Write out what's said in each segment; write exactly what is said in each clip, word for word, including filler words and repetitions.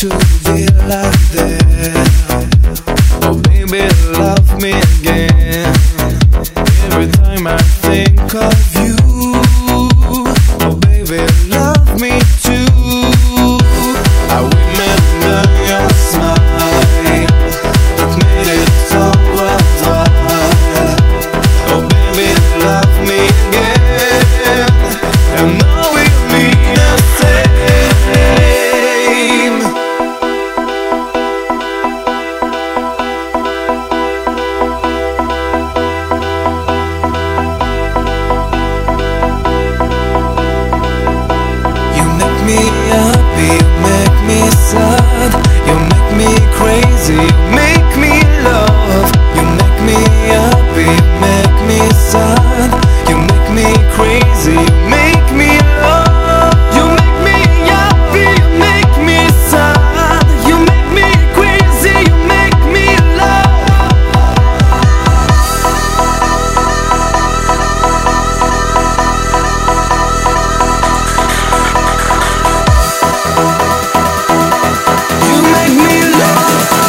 to be like that. Oh baby, love me again. Every time I think of you. Oh baby, love me too. I remember your smile that made it so worthwhile. Oh baby, love me again. And now we'll be the same. You make me happy, you make me sad, you make me crazy, you make me love. You make me happy, you make me sad, you make me crazy, you make me love. You make me happy, you make me sad, you make me crazy, you make me love. You make me love.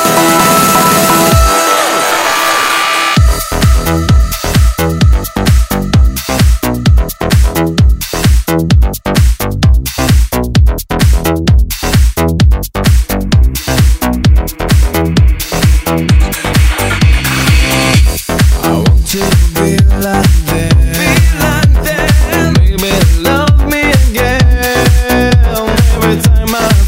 I want to be like them. Be like them. Baby, love me again. Every time I